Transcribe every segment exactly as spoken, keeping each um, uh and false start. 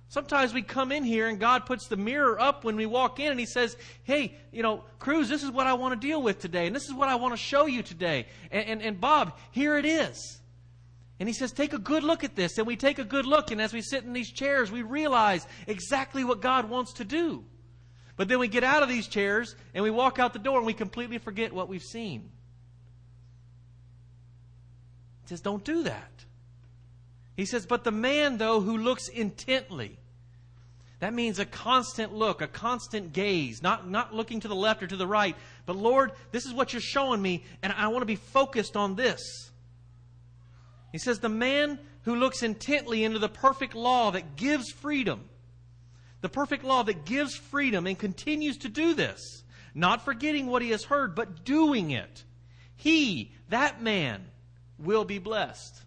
Sometimes we come in here and God puts the mirror up when we walk in and He says, hey, you know, Cruz, this is what I want to deal with today. And this is what I want to show you today. And, and, and Bob, here it is. And He says, take a good look at this. And we take a good look. And as we sit in these chairs, we realize exactly what God wants to do. But then we get out of these chairs and we walk out the door and we completely forget what we've seen. He says, don't do that. He says, but the man, though, who looks intently, that means a constant look, a constant gaze, not, not looking to the left or to the right. But Lord, this is what you're showing me, and I want to be focused on this. He says, the man who looks intently into the perfect law that gives freedom, the perfect law that gives freedom and continues to do this, not forgetting what he has heard, but doing it, he, that man, will be blessed.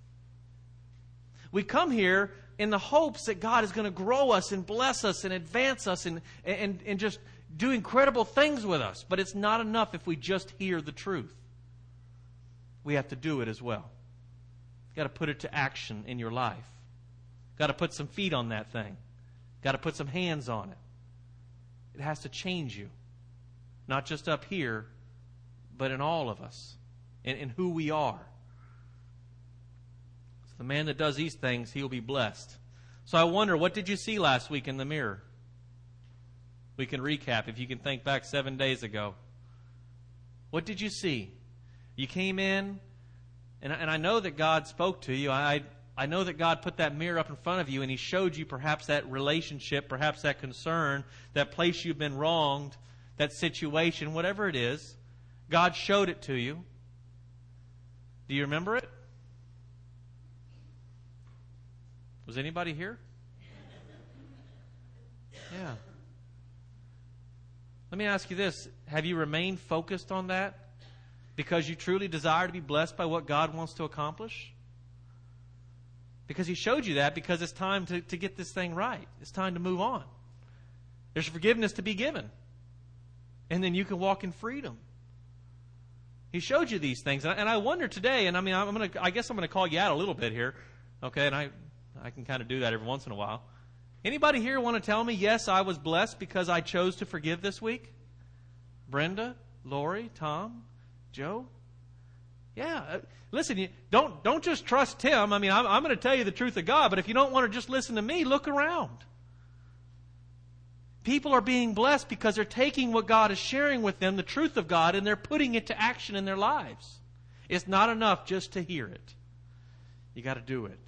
We come here in the hopes that God is going to grow us and bless us and advance us and, and, and just do incredible things with us. But it's not enough if we just hear the truth. We have to do it as well. You've got to put it to action in your life. Got to put some feet on that thing. Got to put some hands on it. It has to change you. Not just up here, but in all of us. In, in who we are. The man that does these things, he'll be blessed. So I wonder, what did you see last week in the mirror? We can recap if you can think back seven days ago. What did you see? You came in, and, and I know that God spoke to you. I, I know that God put that mirror up in front of you, and He showed you perhaps that relationship, perhaps that concern, that place you've been wronged, that situation, whatever it is. God showed it to you. Do you remember it? Was anybody here? Yeah. Let me ask you this. Have you remained focused on that because you truly desire to be blessed by what God wants to accomplish? Because He showed you that because it's time to, to get this thing right. It's time to move on. There's forgiveness to be given. And then you can walk in freedom. He showed you these things. And I, and I wonder today, and I mean, I'm gonna, I guess I'm going to call you out a little bit here. Okay, and I... I can kind of do that every once in a while. Anybody here want to tell me, yes, I was blessed because I chose to forgive this week? Brenda, Lori, Tom, Joe? Yeah. Uh, listen, you, don't don't just trust Tim. I mean, I'm, I'm going to tell you the truth of God, but if you don't want to just listen to me, look around. People are being blessed because they're taking what God is sharing with them, the truth of God, and they're putting it to action in their lives. It's not enough just to hear it. You got to do it.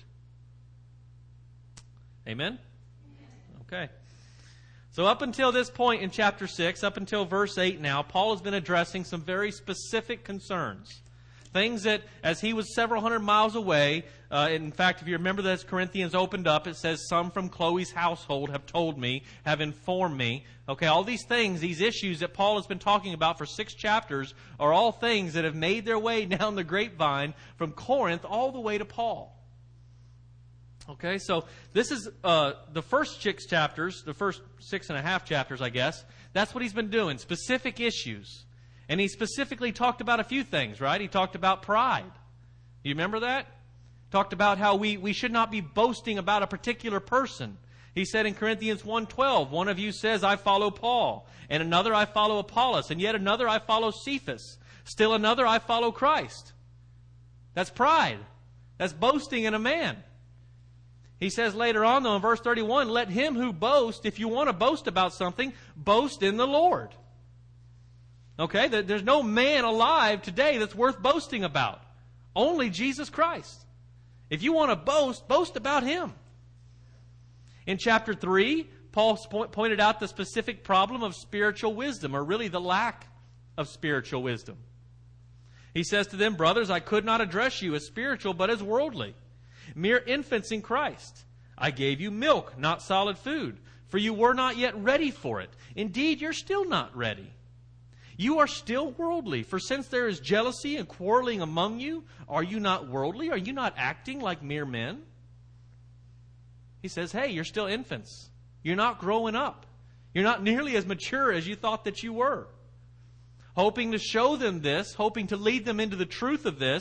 Amen? Okay. So up until this point in chapter six, up until verse eight now, Paul has been addressing some very specific concerns. Things that, as he was several hundred miles away, uh, in fact, if you remember that as Corinthians opened up, it says, some from Chloe's household have told me, have informed me. Okay, all these things, these issues that Paul has been talking about for six chapters are all things that have made their way down the grapevine from Corinth all the way to Paul. Okay, so this is uh, the first six chapters, the first six and a half chapters, I guess. That's what he's been doing, specific issues. And he specifically talked about a few things, right? He talked about pride. Do you remember that? Talked about how we, we should not be boasting about a particular person. He said in Corinthians one twelve, one of you says, I follow Paul, and another I follow Apollos, and yet another I follow Cephas. Still another I follow Christ. That's pride. That's boasting in a man. He says later on, though, in verse thirty-one, let him who boasts, if you want to boast about something, boast in the Lord. Okay? There's no man alive today that's worth boasting about. Only Jesus Christ. If you want to boast, boast about Him. In chapter three, Paul pointed out the specific problem of spiritual wisdom, or really the lack of spiritual wisdom. He says to them, brothers, I could not address you as spiritual, but as worldly. Mere infants in Christ. I gave you milk, not solid food, for you were not yet ready for it. Indeed, you're still not ready. You are still worldly, for since there is jealousy and quarreling among you, are you not worldly? Are you not acting like mere men? He says, hey, you're still infants. You're not growing up. You're not nearly as mature as you thought that you were. Hoping to show them this, hoping to lead them into the truth of this,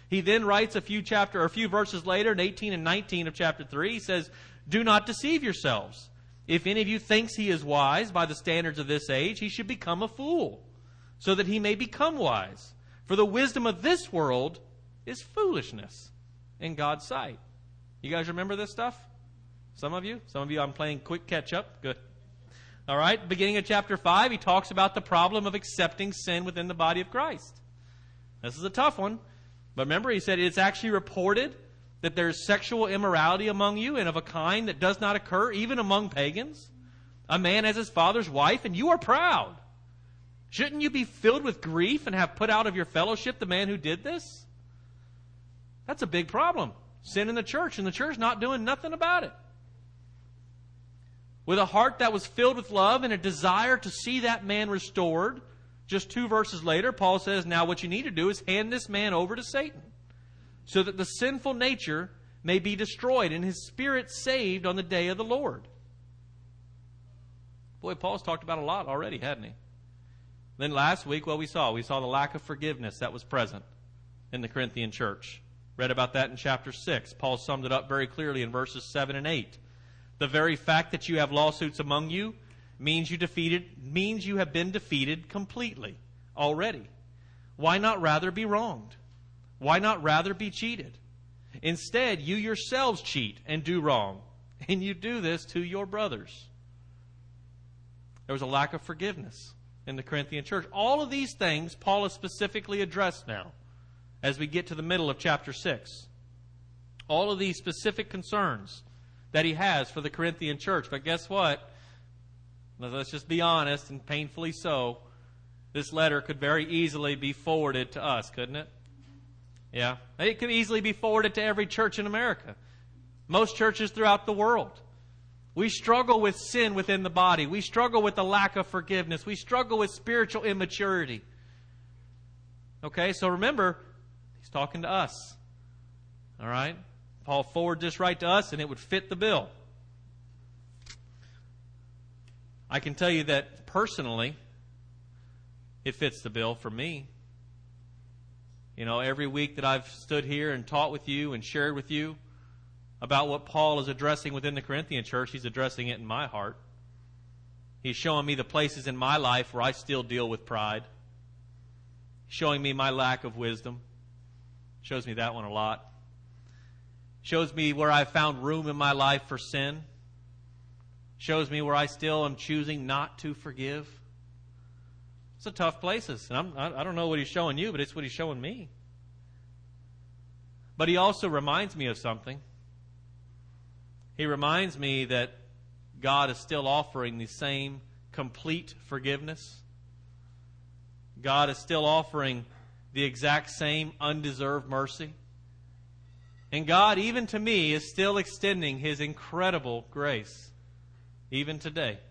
He then writes a few chapter or a few verses later in eighteen and nineteen of chapter three, he says, "Do not deceive yourselves. If any of you thinks he is wise by the standards of this age, he should become a fool, so that he may become wise. For the wisdom of this world is foolishness in God's sight." You guys remember this stuff? Some of you? Some of you, I'm playing quick catch up. Good. All right, beginning of chapter five, he talks about the problem of accepting sin within the body of Christ. This is a tough one. But remember, he said it's actually reported that there's sexual immorality among you, and of a kind that does not occur even among pagans. A man has his father's wife, and you are proud. Shouldn't you be filled with grief and have put out of your fellowship the man who did this? That's a big problem. Sin in the church, and the church not doing nothing about it. With a heart that was filled with love and a desire to see that man restored, just two verses later, Paul says, now what you need to do is hand this man over to Satan, so that the sinful nature may be destroyed and his spirit saved on the day of the Lord. Boy, Paul's talked about a lot already, hadn't he? Then last week, what we saw, we saw the lack of forgiveness that was present in the Corinthian church. Read about that in chapter six. Paul summed it up very clearly in verses seven and eight. The very fact that you have lawsuits among you means you defeated means you have been defeated completely already. Why not rather be wronged? Why not rather be cheated? Instead, you yourselves cheat and do wrong, and you do this to your brothers. There was a lack of forgiveness in the Corinthian church. All of these things Paul has specifically addressed now as we get to the middle of chapter six. All of these specific concerns that he has for the Corinthian church. But guess what? Let's just be honest, and painfully so. This letter could very easily be forwarded to us, couldn't it? Yeah. It could easily be forwarded to every church in America. Most churches throughout the world. We struggle with sin within the body. We struggle with the lack of forgiveness. We struggle with spiritual immaturity. Okay, so remember, he's talking to us. All right? Paul forwarded this right to us, and it would fit the bill. I can tell you that personally, it fits the bill for me. You know, every week that I've stood here and taught with you and shared with you about what Paul is addressing within the Corinthian church, he's addressing it in my heart. He's showing me the places in my life where I still deal with pride. Showing me my lack of wisdom. Shows me that one a lot. Shows me where I've found room in my life for sin. Shows me where I still am choosing not to forgive. It's a tough places. And I'm, I don't know what he's showing you, but it's what he's showing me. But he also reminds me of something. He reminds me that God is still offering the same complete forgiveness. God is still offering the exact same undeserved mercy. And God, even to me, is still extending His incredible grace, even today.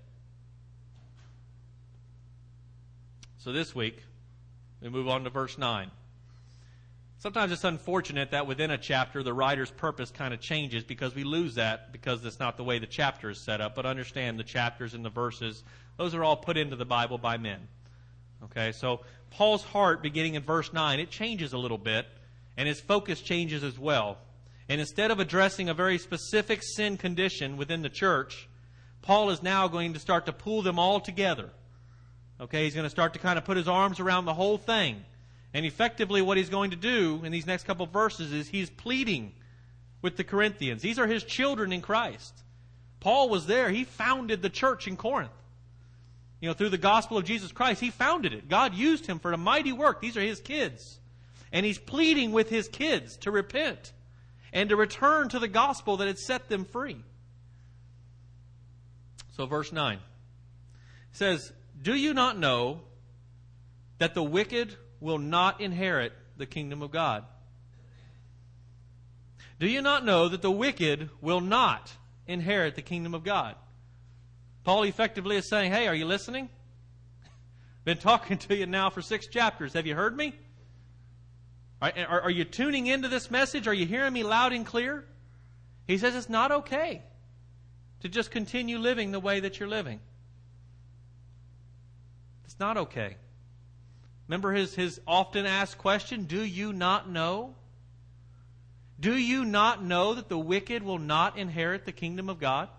So this week, we move on to verse nine. Sometimes it's unfortunate that within a chapter, the writer's purpose kind of changes because we lose that because that's not the way the chapter is set up. But understand the chapters and the verses, those are all put into the Bible by men. Okay, so Paul's heart, beginning in verse nine, it changes a little bit, and his focus changes as well. And instead of addressing a very specific sin condition within the church, Paul is now going to start to pull them all together. Okay, he's going to start to kind of put his arms around the whole thing. And effectively what he's going to do in these next couple of verses is he's pleading with the Corinthians. These are his children in Christ. Paul was there. He founded the church in Corinth. You know, through the gospel of Jesus Christ, he founded it. God used him for a mighty work. These are his kids. And he's pleading with his kids to repent and to return to the gospel that had set them free. So verse nine says, "Do you not know that the wicked will not inherit the kingdom of God?" Do you not know that the wicked will not inherit the kingdom of God? Paul effectively is saying, hey, are you listening? Been talking to you now for six chapters. Have you heard me? Are, are, are you tuning into this message? Are you hearing me loud and clear? He says it's not okay to just continue living the way that you're living. It's not okay. Remember his, his often asked question, do you not know? Do you not know that the wicked will not inherit the kingdom of God?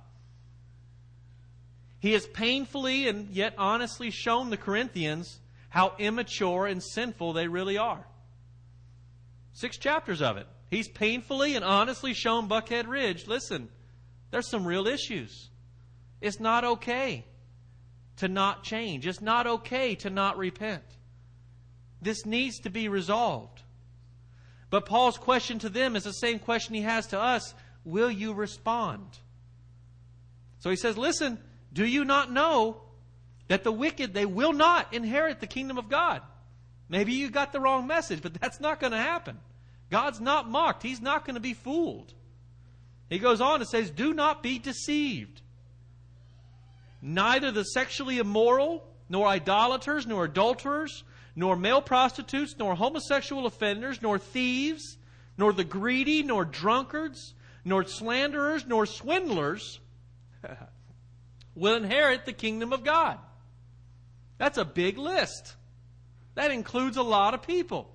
He has painfully and yet honestly shown the Corinthians how immature and sinful they really are. Six chapters of it. He's painfully and honestly shown Buckhead Ridge, listen, there's some real issues. It's not okay to not change. It's not okay to not repent. This needs to be resolved. But Paul's question to them is the same question he has to us. Will you respond? So he says, listen, do you not know that the wicked, they will not inherit the kingdom of God? Maybe you got the wrong message, but that's not going to happen. God's not mocked. He's not going to be fooled. He goes on and says, do not be deceived. Neither the sexually immoral, nor idolaters, nor adulterers, nor male prostitutes, nor homosexual offenders, nor thieves, nor the greedy, nor drunkards, nor slanderers, nor swindlers will inherit the kingdom of God. That's a big list. That includes a lot of people.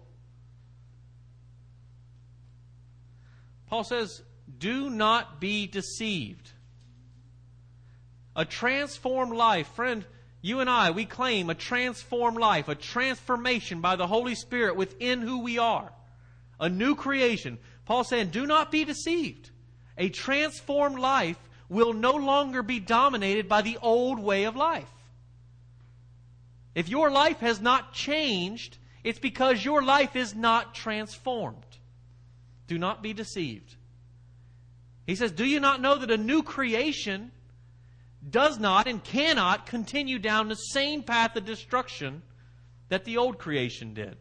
Paul says, do not be deceived. A transformed life, friend, you and I, we claim a transformed life, a transformation by the Holy Spirit within who we are. A new creation. Paul's saying, do not be deceived. A transformed life will no longer be dominated by the old way of life. If your life has not changed, it's because your life is not transformed. Do not be deceived. He says, do you not know that a new creation does not and cannot continue down the same path of destruction that the old creation did?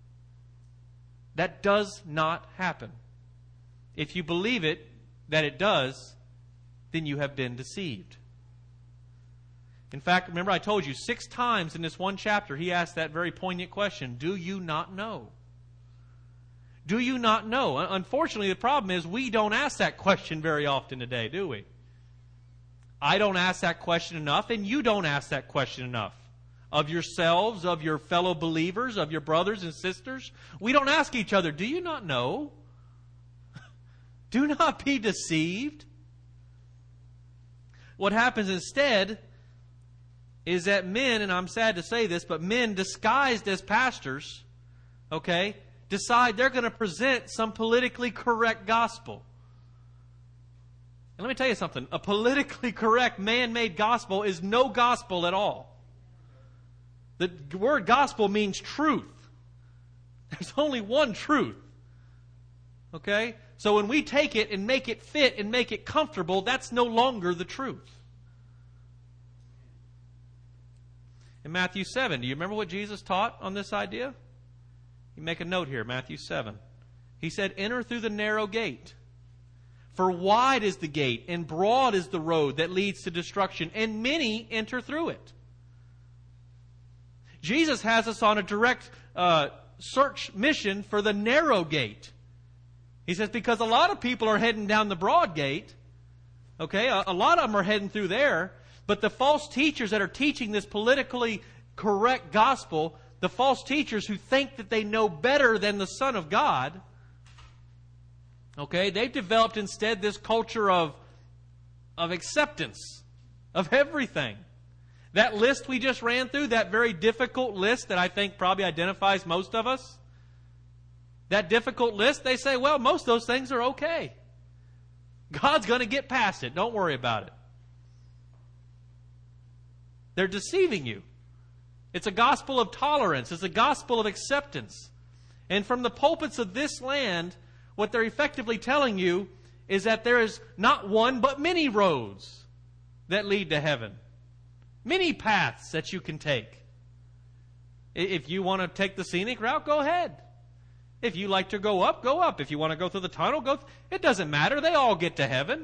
That does not happen. If you believe it, that it does, then you have been deceived. In fact, remember I told you six times in this one chapter he asked that very poignant question, do you not know? Do you not know? Unfortunately, the problem is we don't ask that question very often today, do we? I don't ask that question enough, and you don't ask that question enough. Of yourselves, of your fellow believers, of your brothers and sisters. We don't ask each other, do you not know? Do not be deceived. What happens instead is that men, and I'm sad to say this, but men disguised as pastors, okay, decide they're going to present some politically correct gospel. And let me tell you something. A politically correct man-made gospel is no gospel at all. The word gospel means truth. There's only one truth. Okay? So when we take it and make it fit and make it comfortable, that's no longer the truth. In Matthew seven, do you remember what Jesus taught on this idea? You make a note here, Matthew seven. He said, enter through the narrow gate. For wide is the gate, and broad is the road that leads to destruction, and many enter through it. Jesus has us on a direct uh, search mission for the narrow gate. He says, because a lot of people are heading down the broad gate. Okay, a, a lot of them are heading through there. But the false teachers that are teaching this politically correct gospel, the false teachers who think that they know better than the Son of God, okay, they've developed instead this culture of, of acceptance of everything. That list we just ran through, that very difficult list that I think probably identifies most of us, that difficult list, they say, well, most of those things are okay. God's going to get past it. Don't worry about it. They're deceiving you. It's a gospel of tolerance. It's a gospel of acceptance. And from the pulpits of this land, what they're effectively telling you is that there is not one but many roads that lead to heaven. Many paths that you can take. If you want to take the scenic route, go ahead. If you like to go up, go up. If you want to go through the tunnel, go. Th- it doesn't matter. They all get to heaven.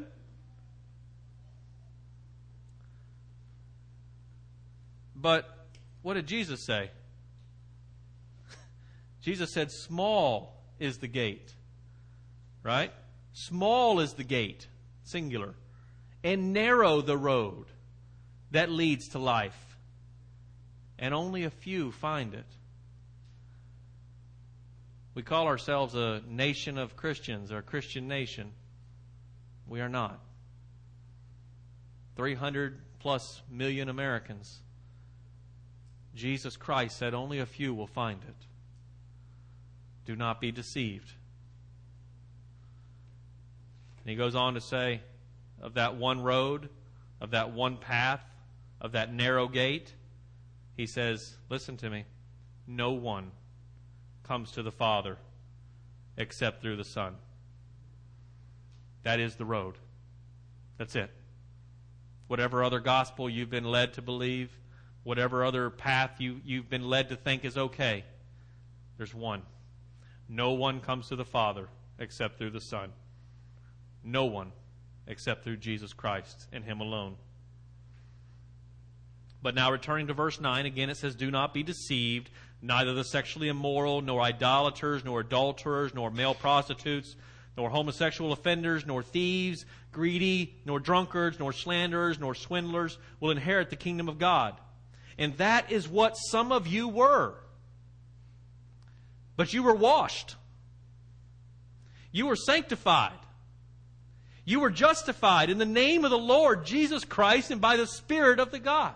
But what did Jesus say? Jesus said, small is the gate. Right? Small is the gate, singular, and narrow the road that leads to life, and only a few find it. We call ourselves a nation of Christians, or a Christian nation. We are not. three hundred plus million Americans. Jesus Christ said only a few will find it. Do not be deceived. And he goes on to say, of that one road, of that one path, of that narrow gate, he says, listen to me, no one comes to the Father except through the Son. That is the road. That's it. Whatever other gospel you've been led to believe, whatever other path you, you've been led to think is okay, there's one. No one comes to the Father except through the Son. No one except through Jesus Christ and Him alone. But now returning to verse nine, again it says, do not be deceived, neither the sexually immoral, nor idolaters, nor adulterers, nor male prostitutes, nor homosexual offenders, nor thieves, greedy, nor drunkards, nor slanderers, nor swindlers will inherit the kingdom of God. And that is what some of you were. But you were washed. You were sanctified. You were justified in the name of the Lord Jesus Christ and by the Spirit of the God.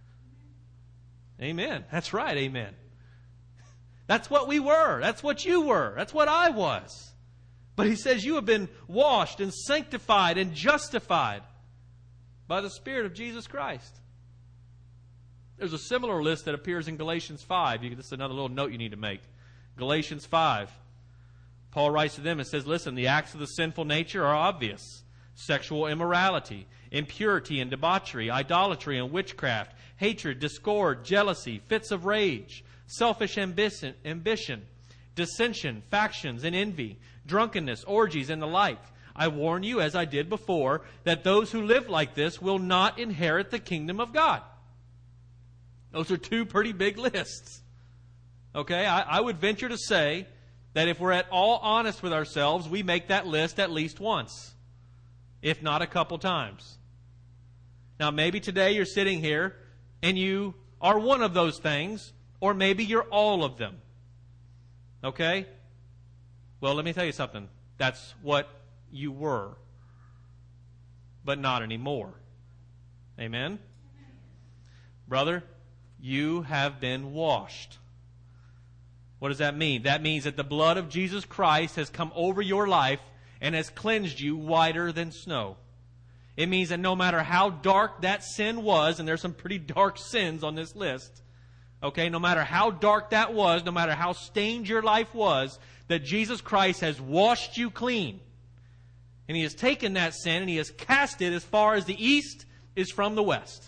Amen. That's right. Amen. That's what we were. That's what you were. That's what I was. But he says you have been washed and sanctified and justified by the Spirit of Jesus Christ. There's a similar list that appears in Galatians five. You, this is another little note you need to make. Galatians five. Paul writes to them and says, listen, the acts of the sinful nature are obvious. Sexual immorality, impurity and debauchery, idolatry and witchcraft, hatred, discord, jealousy, fits of rage, selfish ambition, ambition, dissension, factions, and envy, drunkenness, orgies, and the like. I warn you, as I did before, that those who live like this will not inherit the kingdom of God. Those are two pretty big lists. Okay, I, I would venture to say that if we're at all honest with ourselves, we make that list at least once, if not a couple times. Now, maybe today you're sitting here and you are one of those things, or maybe you're all of them. Okay? Well, let me tell you something. That's what you were, but not anymore. Amen? Brother, you have been washed. What does that mean? That means that the blood of Jesus Christ has come over your life and has cleansed you whiter than snow. It means that no matter how dark that sin was, and there's some pretty dark sins on this list, okay, no matter how dark that was, no matter how stained your life was, that Jesus Christ has washed you clean. And He has taken that sin and He has cast it as far as the east is from the west.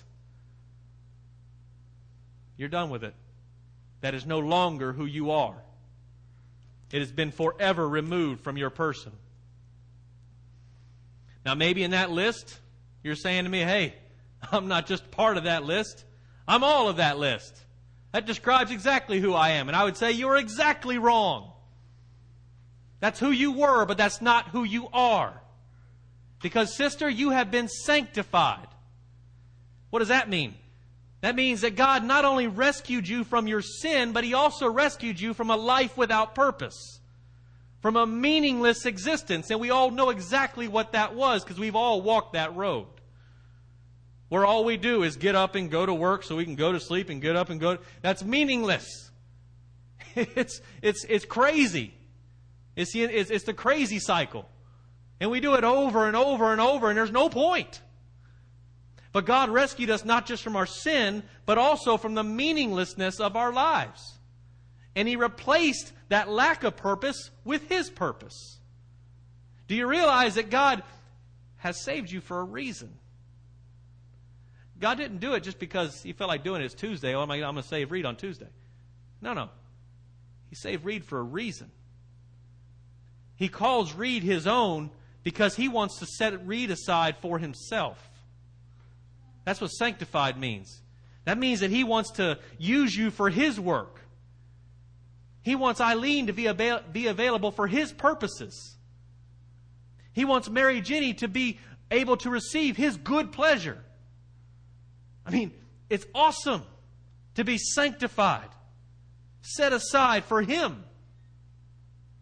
You're done with it. That is no longer who you are. It has been forever removed from your person. Now, maybe in that list, you're saying to me, hey, I'm not just part of that list. I'm all of that list. That describes exactly who I am. And I would say you're exactly wrong. That's who you were, but that's not who you are. Because, sister, you have been sanctified. What does that mean? That means that God not only rescued you from your sin, but He also rescued you from a life without purpose. From a meaningless existence. And we all know exactly what that was because we've all walked that road. Where all we do is get up and go to work so we can go to sleep and get up and go. That's meaningless. It's, it's, it's crazy. It's, it's, it's the crazy cycle. And we do it over and over and over and there's no point. But God rescued us not just from our sin, but also from the meaninglessness of our lives. And He replaced that lack of purpose with His purpose. Do you realize that God has saved you for a reason? God didn't do it just because He felt like doing it. It's Tuesday. Oh, I'm going to save Reed on Tuesday. No, no. He saved Reed for a reason. He calls Reed His own because He wants to set Reed aside for Himself. That's what sanctified means. That means that He wants to use you for His work. He wants Eileen to be, avail- be available for His purposes. He wants Mary Jenny to be able to receive His good pleasure. I mean, it's awesome to be sanctified, set aside for Him.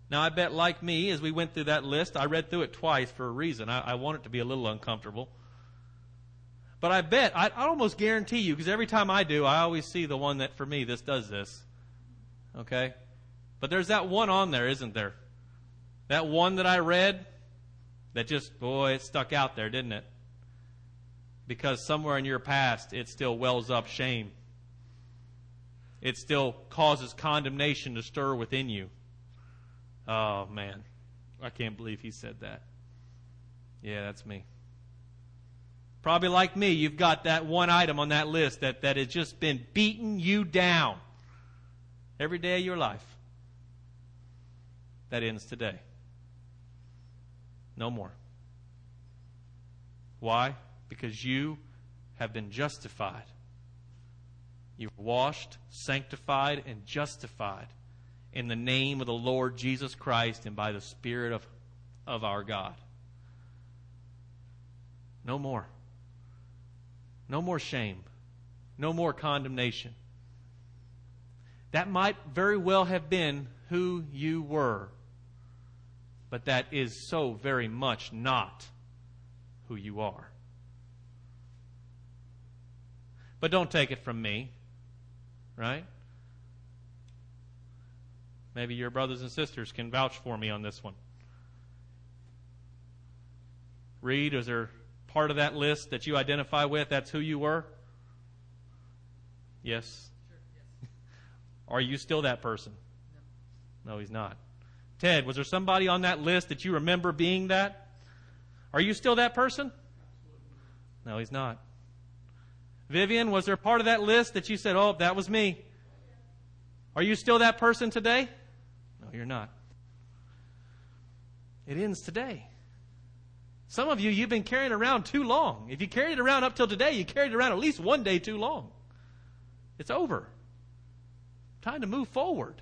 Now, I bet like me, as we went through that list, I read through it twice for a reason. I, I want it to be a little uncomfortable. But I bet, I, I almost guarantee you, because every time I do, I always see the one that, for me, this does this. Okay? But there's that one on there, isn't there? That one that I read that just, boy, it stuck out there, didn't it? Because somewhere in your past, it still wells up shame. It still causes condemnation to stir within you. Oh, man. I can't believe he said that. Yeah, that's me. Probably like me, you've got that one item on that list that, that has just been beating you down every day of your life. That ends today. No more. Why? Because you have been justified. You're washed, sanctified, and justified in the name of the Lord Jesus Christ and by the Spirit of, of our God. No more. No more shame. No more condemnation. That might very well have been who you were, but that is so very much not who you are. But don't take it from me, right? Maybe your brothers and sisters can vouch for me on this one. Reed, is there part of that list that you identify with? That's who you were? Yes? Sure, yes. Are you still that person? No. No, he's not. Ted, was there somebody on that list that you remember being that? Are you still that person? Absolutely. No, he's not. Vivian, was there part of that list that you said, oh, that was me? Are you still that person today? No, you're not. It ends today. Some of you, you've been carrying it around too long. If you carried it around up till today, you carried it around at least one day too long. It's over. Time to move forward.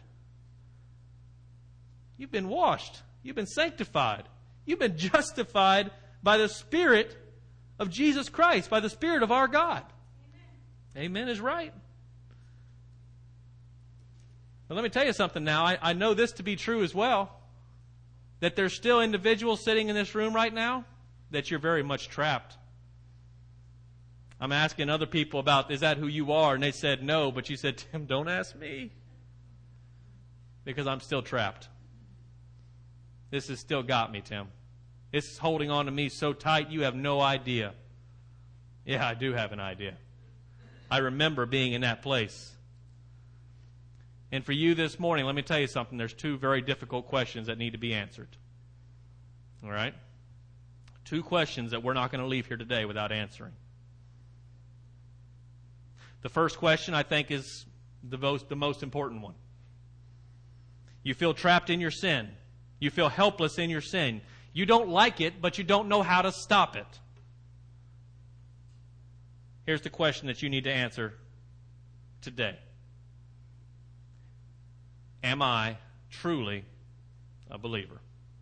You've been washed. You've been sanctified. You've been justified by the Spirit of Jesus Christ, by the Spirit of our God. Amen, Amen is right. But let me tell you something now. I, I know this to be true as well, that there's still individuals sitting in this room right now that you're very much trapped. I'm asking other people about, is that who you are? And they said no, but you said, Tim, don't ask me. Because I'm still trapped. This has still got me, Tim. This is holding on to me so tight you have no idea. Yeah, I do have an idea. I remember being in that place. And for you this morning, let me tell you something. There's two very difficult questions that need to be answered. All right? Two questions that we're not going to leave here today without answering. The first question, I think, is the most, the most important one. You feel trapped in your sin. You feel helpless in your sin. You don't like it, but you don't know how to stop it. Here's the question that you need to answer today. Am I truly a believer?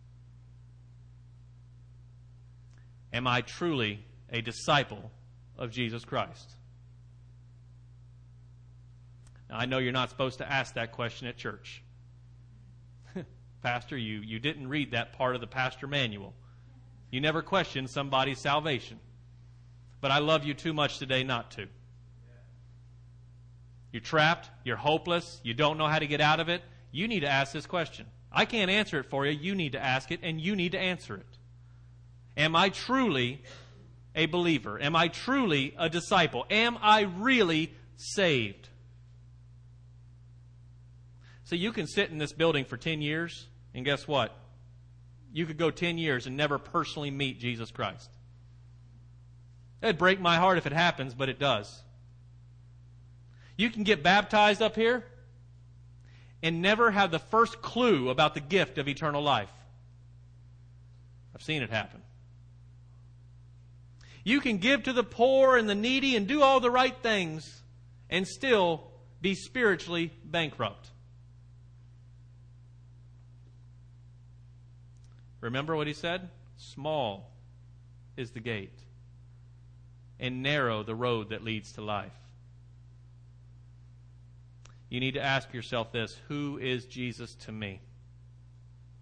Am I truly a disciple of Jesus Christ? Now, I know you're not supposed to ask that question at church. Pastor, you, you didn't read that part of the pastor manual. You never questioned somebody's salvation. But I love you too much today not to. You're trapped. You're hopeless. You don't know how to get out of it. You need to ask this question. I can't answer it for you. You need to ask it, and you need to answer it. Am I truly a believer? Am I truly a disciple? Am I really saved? So you can sit in this building for ten years, and guess what? You could go ten years and never personally meet Jesus Christ. It'd break my heart if it happens, but it does. You can get baptized up here and never have the first clue about the gift of eternal life. I've seen it happen. You can give to the poor and the needy and do all the right things and still be spiritually bankrupt. Remember what he said? Small is the gate, and narrow the road that leads to life. You need to ask yourself this: who is Jesus to me?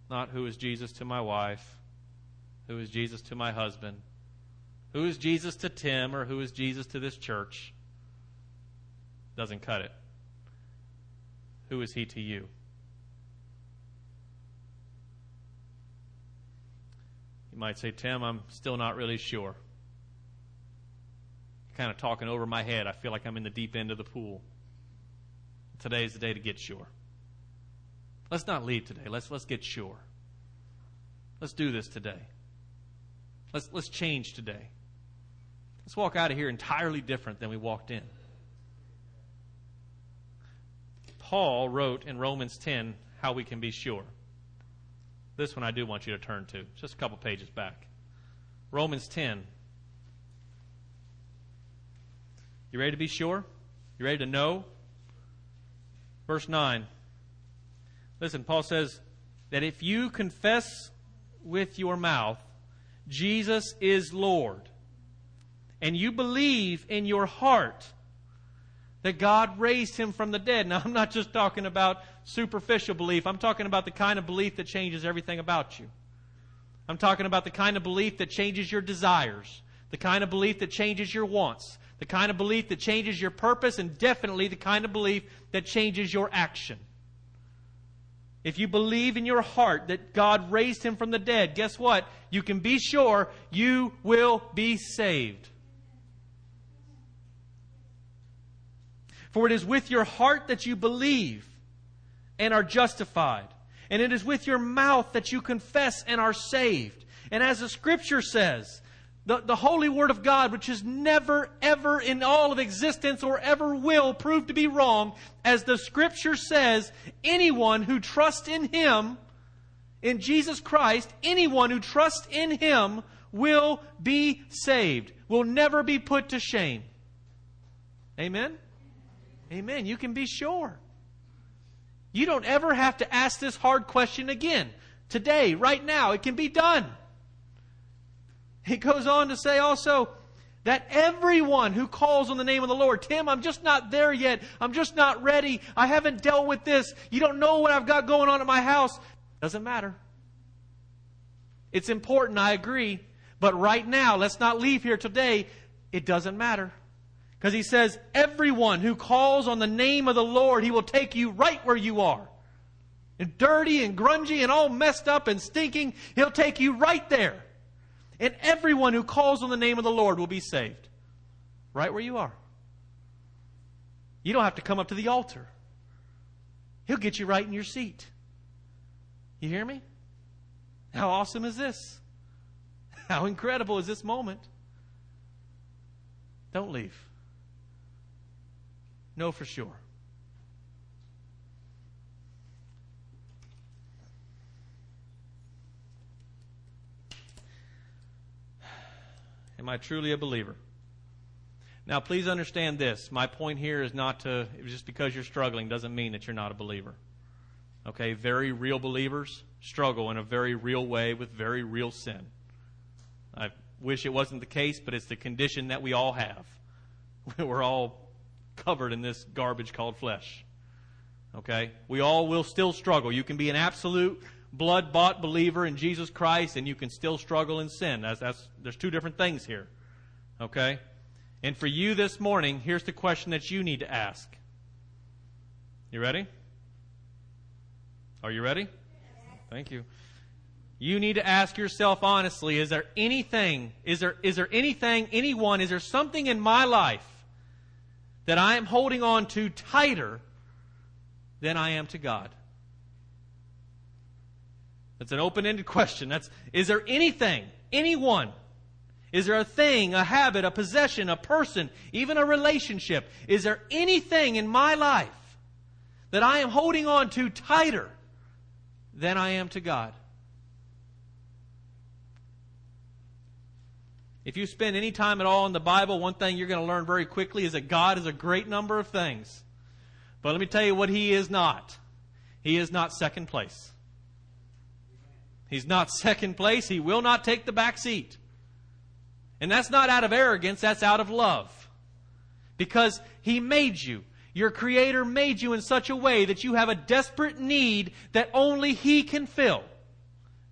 Not who is Jesus to my wife, who is Jesus to my husband, who is Jesus to Tim, or who is Jesus to this church. Doesn't cut it. Who is he to you? You might say, Tim, I'm still not really sure. Kind of talking over my head. I feel like I'm in the deep end of the pool. Today is the day to get sure. Let's not leave today. Let's let's get sure. Let's do this today. Let's let's change today. Let's walk out of here entirely different than we walked in. Paul wrote in Romans ten how we can be sure. This one I do want you to turn to. Just a couple pages back. Romans ten. You ready to be sure? You ready to know? Verse nine. Listen, Paul says that if you confess with your mouth Jesus is Lord, and you believe in your heart that God raised him from the dead. Now, I'm not just talking about superficial belief. I'm talking about the kind of belief that changes everything about you. I'm talking about the kind of belief that changes your desires, the kind of belief that changes your wants, the kind of belief that changes your purpose, and definitely the kind of belief that changes your action. If you believe in your heart that God raised him from the dead, guess what? You can be sure you will be saved. For it is with your heart that you believe and are justified. And it is with your mouth that you confess and are saved. And as the Scripture says, the, the Holy Word of God, which has never, ever in all of existence or ever will prove to be wrong, as the Scripture says, anyone who trusts in Him, in Jesus Christ, anyone who trusts in Him will be saved, will never be put to shame. Amen? Amen. You can be sure. You don't ever have to ask this hard question again. Today, right now, it can be done. He goes on to say also that everyone who calls on the name of the Lord, Tim, I'm just not there yet. I'm just not ready. I haven't dealt with this. You don't know what I've got going on at my house. Doesn't matter. It's important, I agree. But right now, let's not leave here today. It doesn't matter. Because he says, everyone who calls on the name of the Lord, He will take you right where you are. And dirty and grungy and all messed up and stinking, He'll take you right there. And everyone who calls on the name of the Lord will be saved. Right where you are. You don't have to come up to the altar. He'll get you right in your seat. You hear me? How awesome is this? How incredible is this moment? Don't leave. Know for sure. Am I truly a believer? Now, please understand this. My point here is not to, just because you're struggling doesn't mean that you're not a believer. Okay, very real believers struggle in a very real way with very real sin. I wish it wasn't the case, but it's the condition that we all have. We're all covered in this garbage called flesh. Okay? We all will still struggle. You can be an absolute blood-bought believer in Jesus Christ, and you can still struggle in sin. That's, that's, there's two different things here. Okay? And for you this morning, here's the question that you need to ask. You ready? Are you ready? Thank you. You need to ask yourself honestly, is there anything, is there, is there anything, anyone, is there something in my life that I am holding on to tighter than I am to God? That's an open-ended question. That's, is there anything, anyone, is there a thing, a habit, a possession, a person, even a relationship? Is there anything in my life that I am holding on to tighter than I am to God? If you spend any time at all in the Bible, one thing you're going to learn very quickly is that God is a great number of things. But let me tell you what He is not. He is not second place. He's not second place. He will not take the back seat. And that's not out of arrogance. That's out of love. Because He made you. Your Creator made you in such a way that you have a desperate need that only He can fill.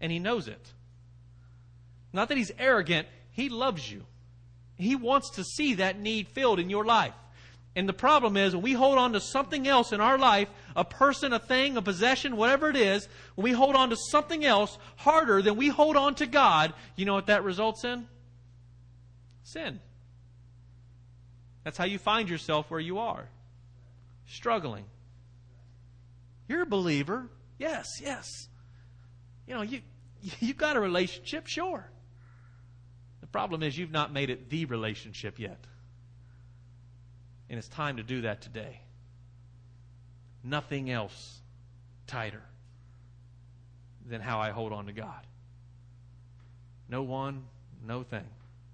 and He knows it. Not that He's arrogant. He loves you. He wants to see that need filled in your life. And the problem is, when we hold on to something else in our life, a person, a thing, a possession, whatever it is, when we hold on to something else harder than we hold on to God, you know what that results in? Sin. That's how you find yourself where you are. Struggling. You're a believer. Yes, yes. You know, you, you've got a relationship, sure. The problem is you've not made it the relationship yet. And it's time to do that today. Nothing else tighter than how I hold on to God. No one, no thing.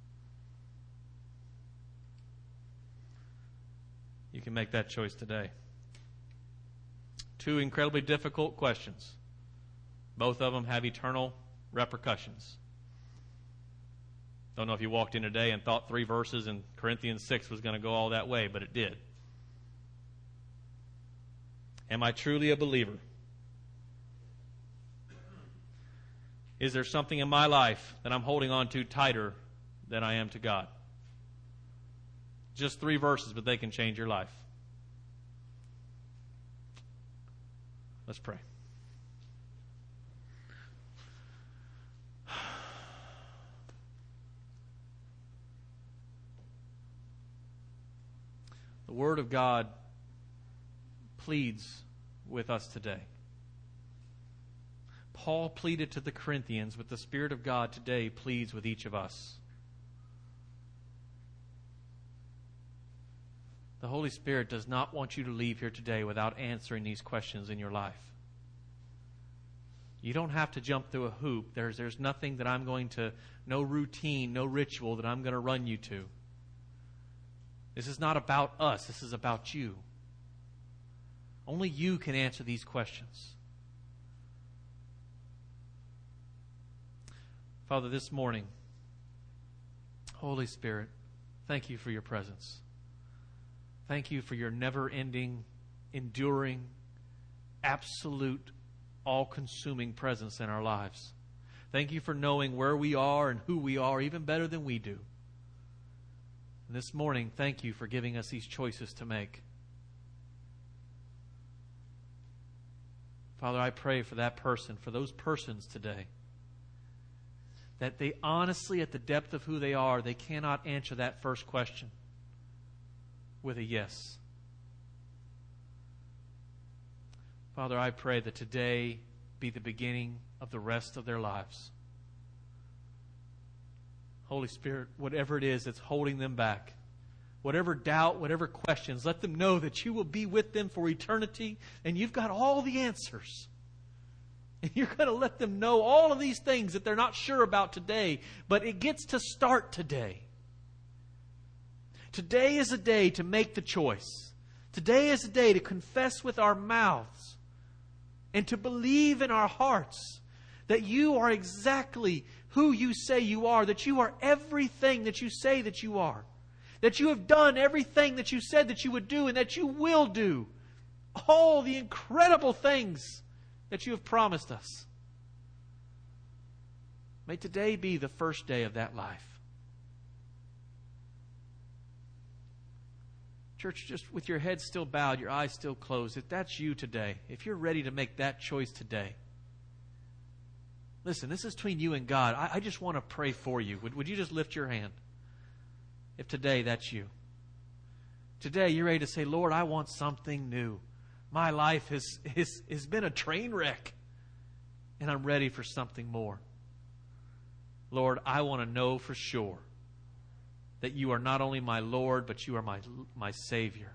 You can make that choice today. Two incredibly difficult questions. Both of them have eternal repercussions. Don't know if you walked in today and thought three verses in Corinthians six was going to go all that way, but it did. Am I truly a believer? Is there something in my life that I'm holding on to tighter than I am to God? Just three verses, but they can change your life. Let's pray. The Word of God pleads with us today. Paul pleaded to the Corinthians, but the Spirit of God today pleads with each of us. The Holy Spirit does not want you to leave here today without answering these questions in your life. You don't have to jump through a hoop. There's, there's nothing that I'm going to, no routine, no ritual that I'm going to run you to. This is not about us. This is about you. Only you can answer these questions. Father, this morning, Holy Spirit, thank you for your presence. Thank you for your never-ending, enduring, absolute, all-consuming presence in our lives. Thank you for knowing where we are and who we are even better than we do. And this morning, thank you for giving us these choices to make. Father, I pray for that person, for those persons today, that they honestly, at the depth of who they are, they cannot answer that first question with a yes. Father, I pray that today be the beginning of the rest of their lives. Holy Spirit, whatever it is that's holding them back, whatever doubt, whatever questions, let them know that you will be with them for eternity and you've got all the answers. And you're going to let them know all of these things that they're not sure about today, but it gets to start today. Today is a day to make the choice. Today is a day to confess with our mouths and to believe in our hearts that you are exactly who you say you are, that you are everything that you say that you are, that you have done everything that you said that you would do and that you will do, all the incredible things that you have promised us. May today be the first day of that life. Church, just with your head still bowed, your eyes still closed, if that's you today, if you're ready to make that choice today, listen, this is between you and God. I, I just want to pray for you. Would, would you just lift your hand? If today that's you. Today you're ready to say, Lord, I want something new. My life has, has, has been a train wreck, and I'm ready for something more. Lord, I want to know for sure that you are not only my Lord, but you are my, my Savior.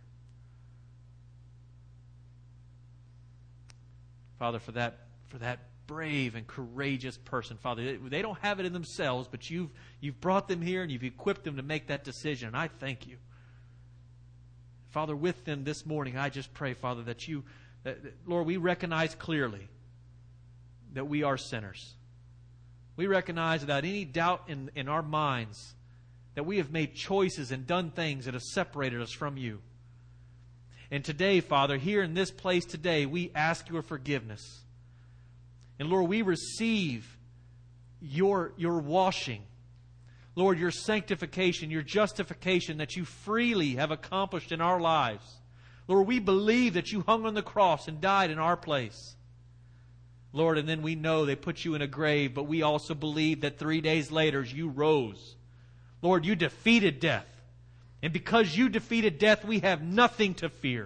Father, for that, for that brave and courageous person, Father, they, they don't have it in themselves, but you've, you've brought them here and you've equipped them to make that decision, and I thank you. Father, with them this morning, I just pray, Father, that you, that, that, Lord, we recognize clearly that we are sinners. We recognize without any doubt in, in our minds that we have made choices and done things that have separated us from you. And today, Father, here in this place today, we ask your forgiveness. And Lord, we receive your, your washing. Lord, your sanctification, your justification that you freely have accomplished in our lives. Lord, we believe that you hung on the cross and died in our place. Lord, and then we know they put you in a grave, but we also believe that three days later you rose. Lord, you defeated death. And because you defeated death, we have nothing to fear.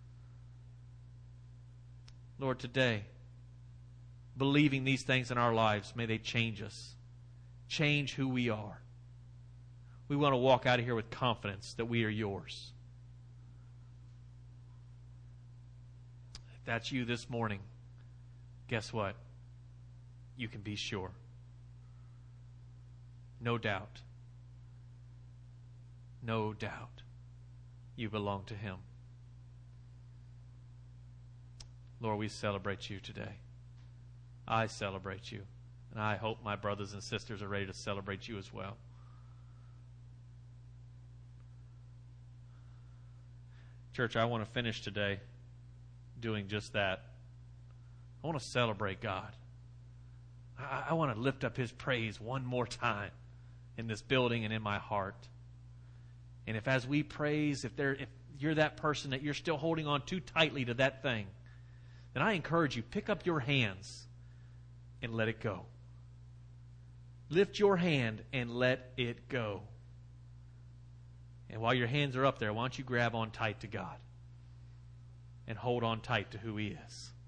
Lord, today, believing these things in our lives, may they change us. Change who we are. We want to walk out of here with confidence that we are yours. If that's you this morning, guess what? You can be sure. No doubt. No doubt. You belong to Him. Lord, we celebrate you today. I celebrate you. And I hope my brothers and sisters are ready to celebrate you as well. Church, I want to finish today doing just that. I want to celebrate God. I, I want to lift up His praise one more time in this building and in my heart. And if as we praise, if, there, if you're that person that you're still holding on too tightly to that thing, then I encourage you, pick up your hands and let it go. Lift your hand and let it go. And while your hands are up there, why don't you grab on tight to God and hold on tight to who He is.